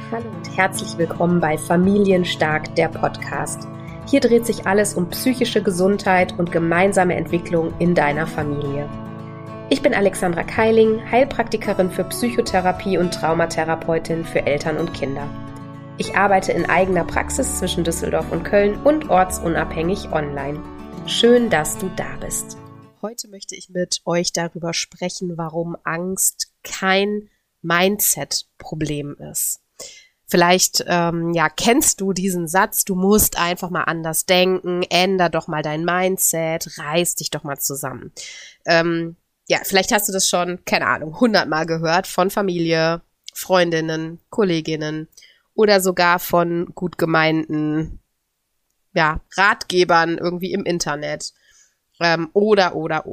Hallo und herzlich willkommen bei Familienstark, der Podcast. Hier dreht sich alles um psychische Gesundheit und gemeinsame Entwicklung in deiner Familie. Ich bin Alexandra Keiling, Heilpraktikerin für Psychotherapie und Traumatherapeutin für Eltern und Kinder. Ich arbeite in eigener Praxis zwischen Düsseldorf und Köln und ortsunabhängig online. Schön, dass du da bist. Heute möchte ich mit euch darüber sprechen, warum Angst kein Mindset-Problem ist. Vielleicht kennst du diesen Satz, du musst einfach mal anders denken, änder doch mal dein Mindset, reiß dich doch mal zusammen. Vielleicht hast du das schon, keine Ahnung, 100-mal gehört von Familie, Freundinnen, Kolleginnen oder sogar von gut gemeinten Ratgebern irgendwie im Internet. Oder.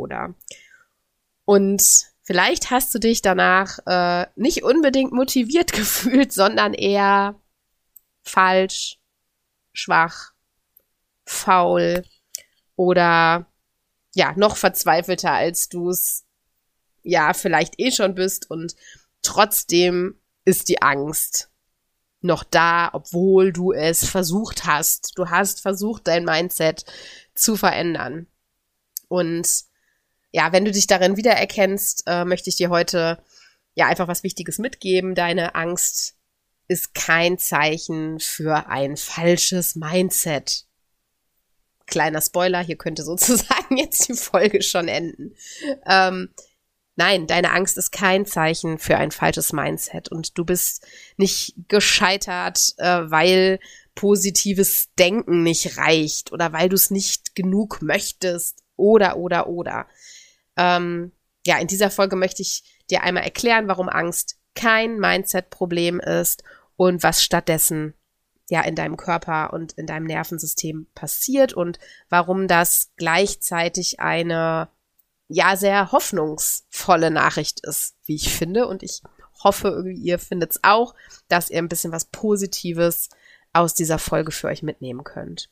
Und vielleicht hast du dich danach nicht unbedingt motiviert gefühlt, sondern eher falsch, schwach, faul oder noch verzweifelter, als du es vielleicht schon bist. Und trotzdem ist die Angst noch da, obwohl du es versucht hast. Du hast versucht, dein Mindset zu verändern. Und wenn du dich darin wiedererkennst, möchte ich dir heute einfach was Wichtiges mitgeben. Deine Angst ist kein Zeichen für ein falsches Mindset. Kleiner Spoiler, hier könnte sozusagen jetzt die Folge schon enden. Nein, deine Angst ist kein Zeichen für ein falsches Mindset und du bist nicht gescheitert, weil positives Denken nicht reicht oder weil du es nicht genug möchtest oder. In dieser Folge möchte ich dir einmal erklären, warum Angst kein Mindset-Problem ist und was stattdessen in deinem Körper und in deinem Nervensystem passiert und warum das gleichzeitig eine sehr hoffnungsvolle Nachricht ist, wie ich finde. Und ich hoffe, ihr findet es auch, dass ihr ein bisschen was Positives aus dieser Folge für euch mitnehmen könnt.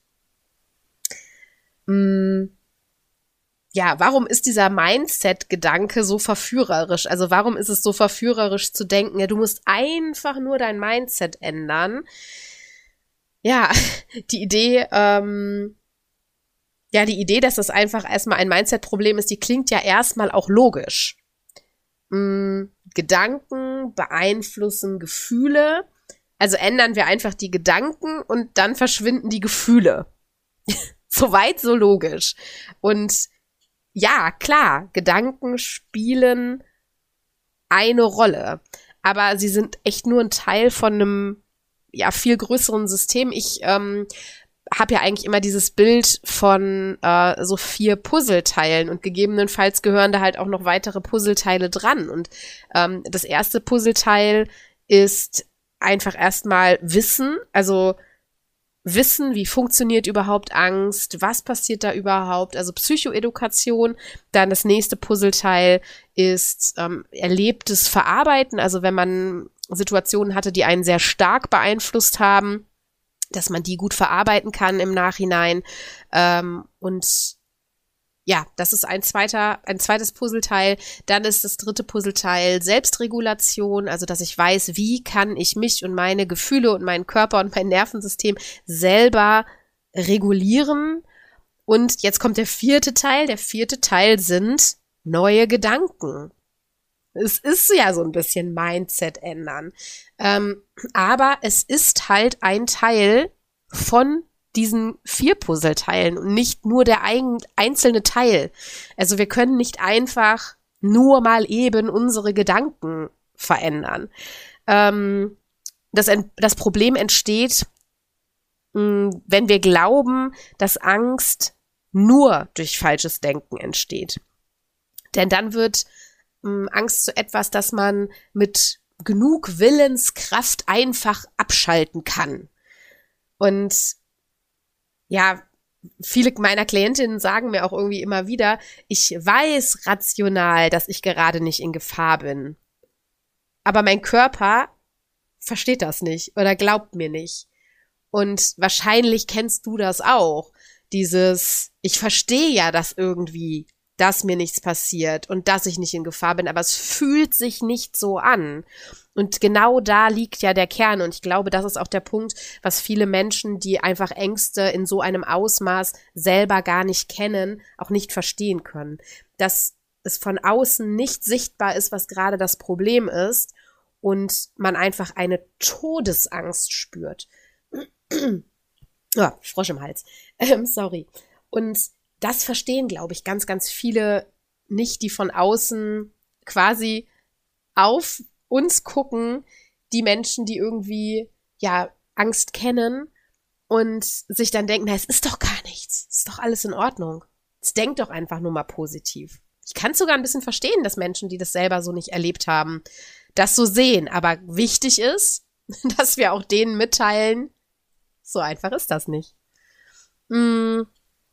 Warum ist dieser Mindset-Gedanke so verführerisch? Also warum ist es so verführerisch zu denken, du musst einfach nur dein Mindset ändern? Ja, die Idee, dass das einfach erstmal ein Mindset-Problem ist, die klingt ja erstmal auch logisch. Gedanken beeinflussen Gefühle, also ändern wir einfach die Gedanken und dann verschwinden die Gefühle. Soweit so logisch. Und ja, klar, Gedanken spielen eine Rolle, aber sie sind echt nur ein Teil von einem viel größeren System. Ich habe ja eigentlich immer dieses Bild von so 4 Puzzleteilen und gegebenenfalls gehören da halt auch noch weitere Puzzleteile dran. Und das erste Puzzleteil ist einfach erstmal Wissen, also Wissen, wie funktioniert überhaupt Angst, was passiert da überhaupt, also Psychoedukation. Dann das nächste Puzzleteil ist erlebtes Verarbeiten, also wenn man Situationen hatte, die einen sehr stark beeinflusst haben, dass man die gut verarbeiten kann im Nachhinein. Das ist ein zweites Puzzleteil. Dann ist das dritte Puzzleteil Selbstregulation, also dass ich weiß, wie kann ich mich und meine Gefühle und meinen Körper und mein Nervensystem selber regulieren. Und jetzt kommt der vierte Teil. Der vierte Teil sind neue Gedanken. Es ist ja so ein bisschen Mindset ändern. Aber es ist halt ein Teil von diesen 4 Puzzleteilen und nicht nur der einzelne Teil. Also wir können nicht einfach nur mal eben unsere Gedanken verändern. Das Problem entsteht, wenn wir glauben, dass Angst nur durch falsches Denken entsteht. Denn dann wird Angst zu etwas, das man mit genug Willenskraft einfach abschalten kann. Und viele meiner Klientinnen sagen mir auch irgendwie immer wieder, ich weiß rational, dass ich gerade nicht in Gefahr bin. Aber mein Körper versteht das nicht oder glaubt mir nicht. Und wahrscheinlich kennst du das auch. Ich verstehe ja, dass irgendwie dass mir nichts passiert und dass ich nicht in Gefahr bin, aber es fühlt sich nicht so an. Und genau da liegt ja der Kern. Und ich glaube, das ist auch der Punkt, was viele Menschen, die einfach Ängste in so einem Ausmaß selber gar nicht kennen, auch nicht verstehen können. Dass es von außen nicht sichtbar ist, was gerade das Problem ist und man einfach eine Todesangst spürt. Frosch im Hals. Sorry. Und das verstehen, glaube ich, ganz, ganz viele nicht, die von außen quasi auf uns gucken, die Menschen, die irgendwie, ja, Angst kennen und sich dann denken, na, es ist doch gar nichts, es ist doch alles in Ordnung. Jetzt denk doch einfach nur mal positiv. Ich kann es sogar ein bisschen verstehen, dass Menschen, die das selber so nicht erlebt haben, das so sehen. Aber wichtig ist, dass wir auch denen mitteilen, so einfach ist das nicht. Die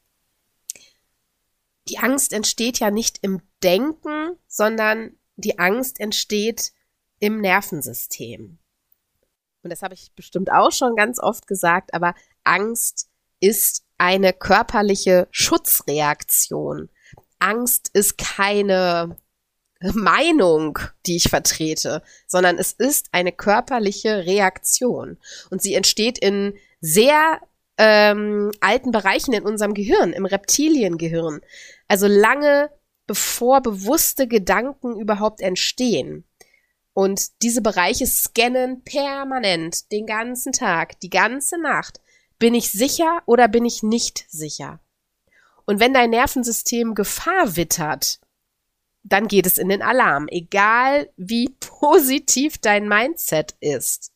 Angst entsteht ja nicht im Denken, sondern die Angst entsteht im Nervensystem. Und das habe ich bestimmt auch schon ganz oft gesagt, aber Angst ist eine körperliche Schutzreaktion. Angst ist keine Meinung, die ich vertrete, sondern es ist eine körperliche Reaktion. Und sie entsteht in sehr alten Bereichen in unserem Gehirn, im Reptiliengehirn. Also lange bevor bewusste Gedanken überhaupt entstehen. Und diese Bereiche scannen permanent den ganzen Tag, die ganze Nacht. Bin ich sicher oder bin ich nicht sicher? Und wenn dein Nervensystem Gefahr wittert, dann geht es in den Alarm, egal wie positiv dein Mindset ist.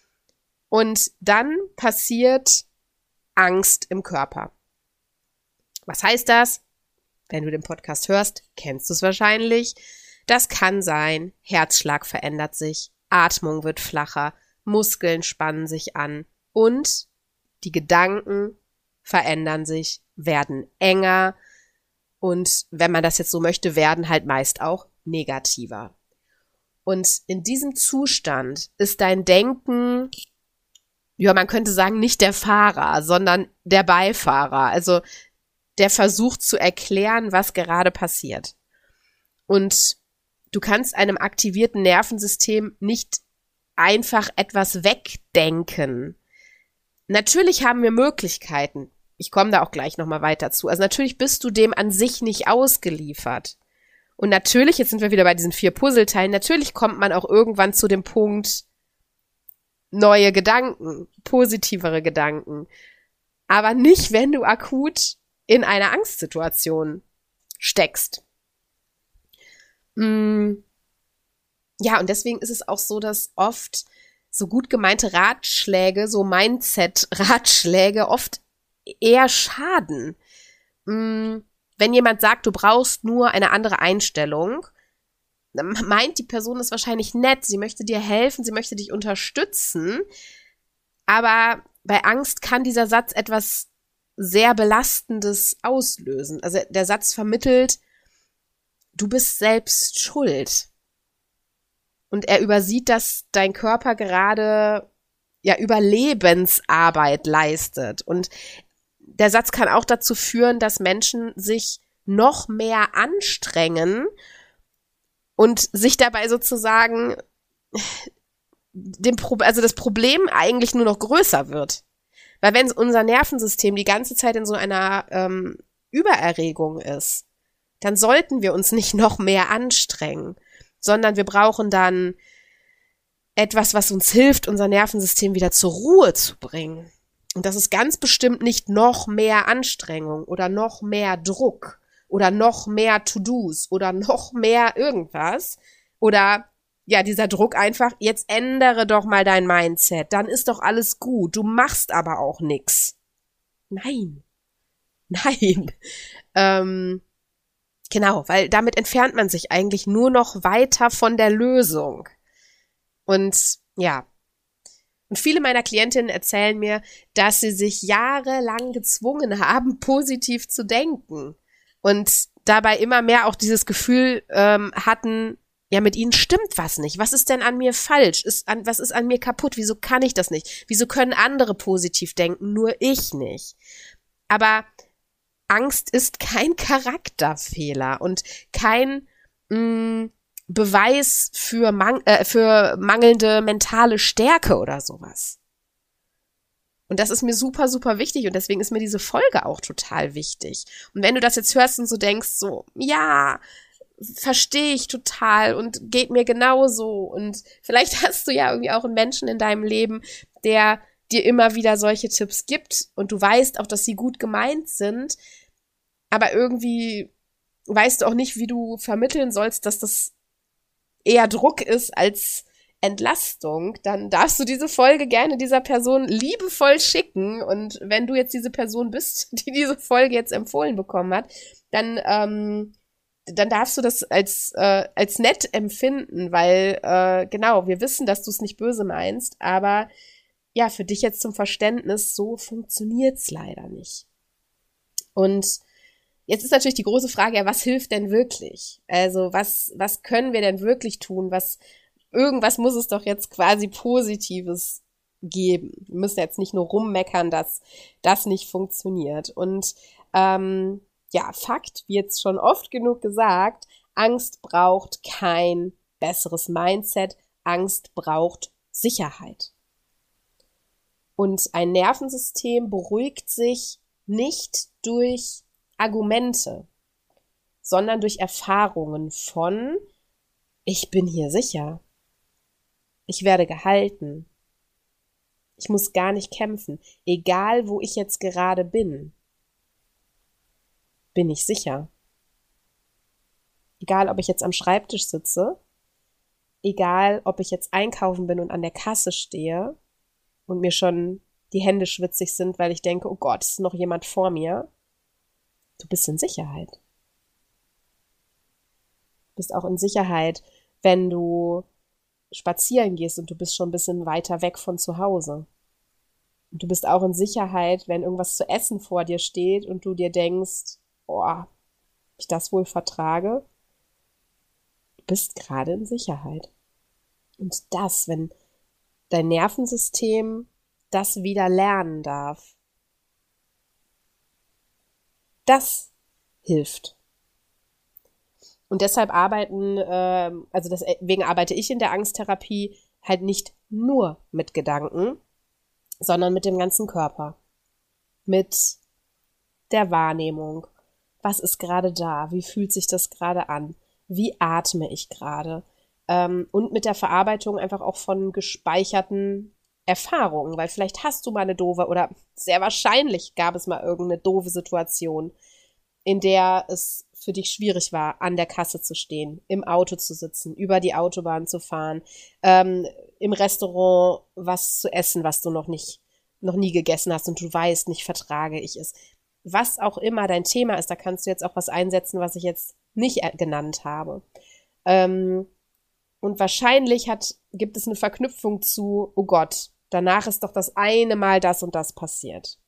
Und dann passiert Angst im Körper. Was heißt das? Wenn du den Podcast hörst, kennst du es wahrscheinlich. Das kann sein, Herzschlag verändert sich, Atmung wird flacher, Muskeln spannen sich an und die Gedanken verändern sich, werden enger und wenn man das jetzt so möchte, werden halt meist auch negativer. Und in diesem Zustand ist dein Denken, ja, man könnte sagen, nicht der Fahrer, sondern der Beifahrer. Also der versucht zu erklären, was gerade passiert. Und du kannst einem aktivierten Nervensystem nicht einfach etwas wegdenken. Natürlich haben wir Möglichkeiten. Ich komme da auch gleich nochmal weiter zu. Also natürlich bist du dem an sich nicht ausgeliefert. Und natürlich, jetzt sind wir wieder bei diesen 4 Puzzleteilen, natürlich kommt man auch irgendwann zu dem Punkt, neue Gedanken, positivere Gedanken. Aber nicht, wenn du akut in einer Angstsituation steckst. Ja, und deswegen ist es auch so, dass oft so gut gemeinte Ratschläge, so Mindset-Ratschläge oft eher schaden. Wenn jemand sagt, du brauchst nur eine andere Einstellung, dann meint die Person es wahrscheinlich nett, sie möchte dir helfen, sie möchte dich unterstützen, aber bei Angst kann dieser Satz etwas sehr Belastendes auslösen. Also der Satz vermittelt, du bist selbst schuld. Und er übersieht, dass dein Körper gerade ja Überlebensarbeit leistet. Und der Satz kann auch dazu führen, dass Menschen sich noch mehr anstrengen und sich dabei sozusagen das Problem eigentlich nur noch größer wird. Weil wenn unser Nervensystem die ganze Zeit in so einer Übererregung ist, dann sollten wir uns nicht noch mehr anstrengen, sondern wir brauchen dann etwas, was uns hilft, unser Nervensystem wieder zur Ruhe zu bringen. Und das ist ganz bestimmt nicht noch mehr Anstrengung oder noch mehr Druck oder noch mehr To-Dos oder noch mehr irgendwas oder ja, dieser Druck einfach, jetzt ändere doch mal dein Mindset, dann ist doch alles gut, du machst aber auch nix. Nein. Genau, weil damit entfernt man sich eigentlich nur noch weiter von der Lösung. Und ja, und viele meiner Klientinnen erzählen mir, dass sie sich jahrelang gezwungen haben, positiv zu denken und dabei immer mehr auch dieses Gefühl hatten, ja, mit ihnen stimmt was nicht. Was ist denn an mir falsch? Was ist an mir kaputt? Wieso kann ich das nicht? Wieso können andere positiv denken, nur ich nicht? Aber Angst ist kein Charakterfehler und kein Beweis für mangelnde mentale Stärke oder sowas. Und das ist mir super, super wichtig und deswegen ist mir diese Folge auch total wichtig. Und wenn du das jetzt hörst und so denkst, so, ja, verstehe ich total und geht mir genauso und vielleicht hast du ja irgendwie auch einen Menschen in deinem Leben, der dir immer wieder solche Tipps gibt und du weißt auch, dass sie gut gemeint sind, aber irgendwie weißt du auch nicht, wie du vermitteln sollst, dass das eher Druck ist als Entlastung, dann darfst du diese Folge gerne dieser Person liebevoll schicken und wenn du jetzt diese Person bist, die diese Folge jetzt empfohlen bekommen hat, dann darfst du das als nett empfinden, weil genau, wir wissen, dass du es nicht böse meinst, aber ja, für dich jetzt zum Verständnis, so funktioniert's leider nicht. Und jetzt ist natürlich die große Frage, ja, was hilft denn wirklich? Also was können wir denn wirklich tun? Irgendwas muss es doch jetzt quasi Positives geben. Wir müssen jetzt nicht nur rummeckern, dass das nicht funktioniert. Und ja, Fakt, wie jetzt schon oft genug gesagt, Angst braucht kein besseres Mindset. Angst braucht Sicherheit. Und ein Nervensystem beruhigt sich nicht durch Argumente, sondern durch Erfahrungen von, ich bin hier sicher, ich werde gehalten, ich muss gar nicht kämpfen, egal wo ich jetzt gerade bin ich sicher. Egal, ob ich jetzt am Schreibtisch sitze, egal, ob ich jetzt einkaufen bin und an der Kasse stehe und mir schon die Hände schwitzig sind, weil ich denke, oh Gott, ist noch jemand vor mir. Du bist in Sicherheit. Du bist auch in Sicherheit, wenn du spazieren gehst und du bist schon ein bisschen weiter weg von zu Hause. Und du bist auch in Sicherheit, wenn irgendwas zu essen vor dir steht und du dir denkst, oh, ob ich das wohl vertrage? Du bist gerade in Sicherheit. Und das, wenn dein Nervensystem das wieder lernen darf, das hilft. Und deshalb deswegen arbeite ich in der Angsttherapie halt nicht nur mit Gedanken, sondern mit dem ganzen Körper. Mit der Wahrnehmung. Was ist gerade da? Wie fühlt sich das gerade an? Wie atme ich gerade? Und mit der Verarbeitung einfach auch von gespeicherten Erfahrungen, weil vielleicht hast du mal eine doofe oder sehr wahrscheinlich gab es mal irgendeine doofe Situation, in der es für dich schwierig war, an der Kasse zu stehen, im Auto zu sitzen, über die Autobahn zu fahren, im Restaurant was zu essen, was du noch nie gegessen hast und du weißt, nicht vertrage ich es. Was auch immer dein Thema ist, da kannst du jetzt auch was einsetzen, was ich jetzt nicht genannt habe. Und wahrscheinlich gibt es eine Verknüpfung zu, oh Gott, danach ist doch das eine Mal das und das passiert.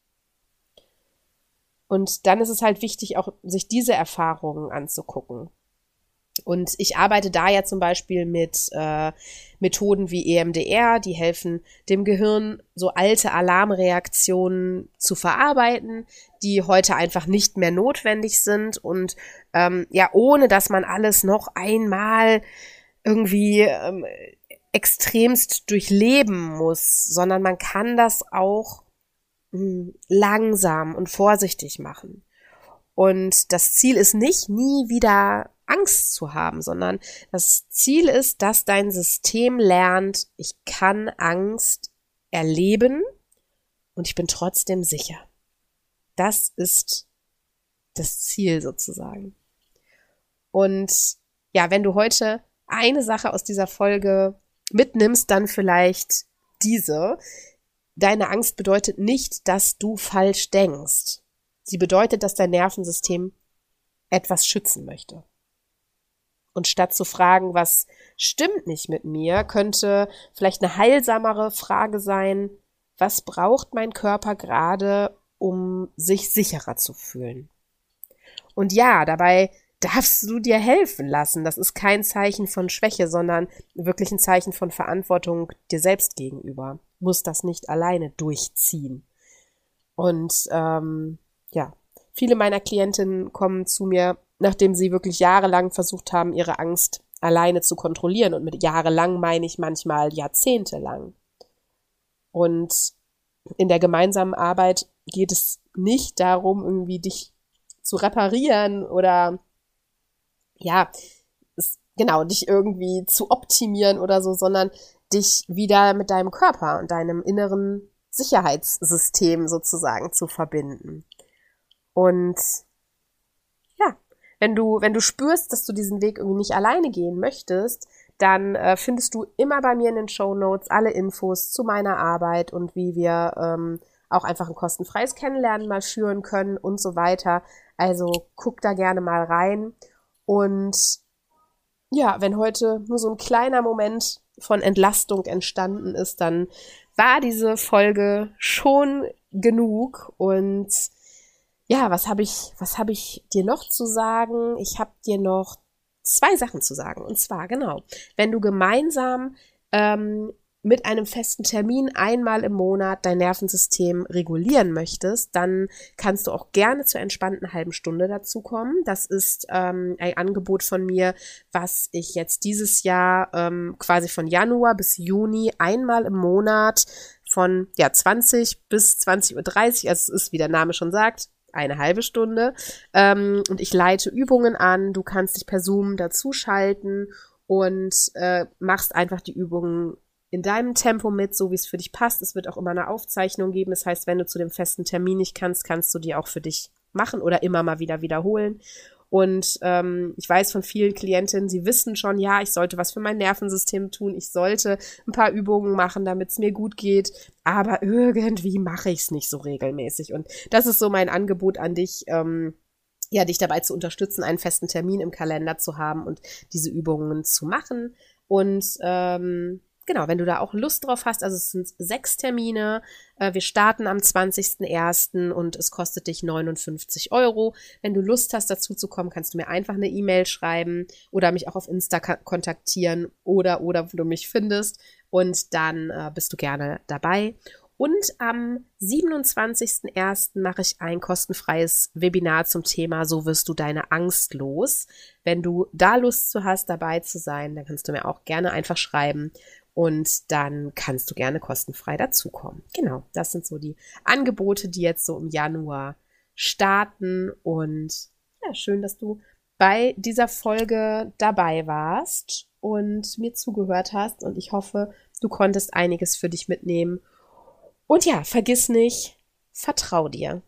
Und dann ist es halt wichtig, auch sich diese Erfahrungen anzugucken. Und ich arbeite da ja zum Beispiel mit Methoden wie EMDR, die helfen dem Gehirn, so alte Alarmreaktionen zu verarbeiten, die heute einfach nicht mehr notwendig sind und ohne dass man alles noch einmal irgendwie extremst durchleben muss, sondern man kann das auch langsam und vorsichtig machen. Und das Ziel ist nicht, nie wieder Angst zu haben, sondern das Ziel ist, dass dein System lernt, ich kann Angst erleben und ich bin trotzdem sicher. Das ist das Ziel sozusagen. Und ja, wenn du heute eine Sache aus dieser Folge mitnimmst, dann vielleicht diese. Deine Angst bedeutet nicht, dass du falsch denkst. Sie bedeutet, dass dein Nervensystem etwas schützen möchte. Und statt zu fragen, was stimmt nicht mit mir, könnte vielleicht eine heilsamere Frage sein, was braucht mein Körper gerade, um sich sicherer zu fühlen? Und ja, dabei darfst du dir helfen lassen. Das ist kein Zeichen von Schwäche, sondern wirklich ein Zeichen von Verantwortung dir selbst gegenüber. Du musst das nicht alleine durchziehen. Und viele meiner Klientinnen kommen zu mir, nachdem sie wirklich jahrelang versucht haben, ihre Angst alleine zu kontrollieren. Und mit jahrelang meine ich manchmal jahrzehntelang. Und in der gemeinsamen Arbeit geht es nicht darum, irgendwie dich zu reparieren oder dich irgendwie zu optimieren oder so, sondern dich wieder mit deinem Körper und deinem inneren Sicherheitssystem sozusagen zu verbinden. Und ja, wenn du spürst, dass du diesen Weg irgendwie nicht alleine gehen möchtest, dann findest du immer bei mir in den Shownotes alle Infos zu meiner Arbeit und wie wir auch einfach ein kostenfreies Kennenlernen mal führen können und so weiter. Also guck da gerne mal rein. Und ja, wenn heute nur so ein kleiner Moment von Entlastung entstanden ist, dann war diese Folge schon genug. Und ja, was habe ich dir noch zu sagen? Ich habe dir noch 2 Sachen zu sagen. Und zwar, genau, wenn du gemeinsam mit einem festen Termin einmal im Monat dein Nervensystem regulieren möchtest, dann kannst du auch gerne zur entspannten halben Stunde dazukommen. Das ist ein Angebot von mir, was ich jetzt dieses Jahr quasi von Januar bis Juni einmal im Monat von 20 bis 20:30 Uhr, also es ist, wie der Name schon sagt, eine halbe Stunde. Und ich leite Übungen an. Du kannst dich per Zoom dazuschalten und machst einfach die Übungen in deinem Tempo mit, so wie es für dich passt. Es wird auch immer eine Aufzeichnung geben. Das heißt, wenn du zu dem festen Termin nicht kannst, kannst du die auch für dich machen oder immer mal wieder wiederholen. Und ich weiß von vielen Klientinnen, sie wissen schon, ja, ich sollte was für mein Nervensystem tun. Ich sollte ein paar Übungen machen, damit es mir gut geht. Aber irgendwie mache ich es nicht so regelmäßig. Und das ist so mein Angebot an dich, dich dabei zu unterstützen, einen festen Termin im Kalender zu haben und diese Übungen zu machen. Und genau, wenn du da auch Lust drauf hast, also es sind 6 Termine, wir starten am 20.01. und es kostet dich 59 €. Wenn du Lust hast, dazu zu kommen, kannst du mir einfach eine E-Mail schreiben oder mich auch auf Insta kontaktieren oder wo du mich findest und dann bist du gerne dabei. Und am 27.01. mache ich ein kostenfreies Webinar zum Thema So wirst du deine Angst los. Wenn du da Lust zu hast, dabei zu sein, dann kannst du mir auch gerne einfach schreiben. Und dann kannst du gerne kostenfrei dazukommen. Genau, das sind so die Angebote, die jetzt so im Januar starten. Und ja, schön, dass du bei dieser Folge dabei warst und mir zugehört hast. Und ich hoffe, du konntest einiges für dich mitnehmen. Und ja, vergiss nicht, vertrau dir.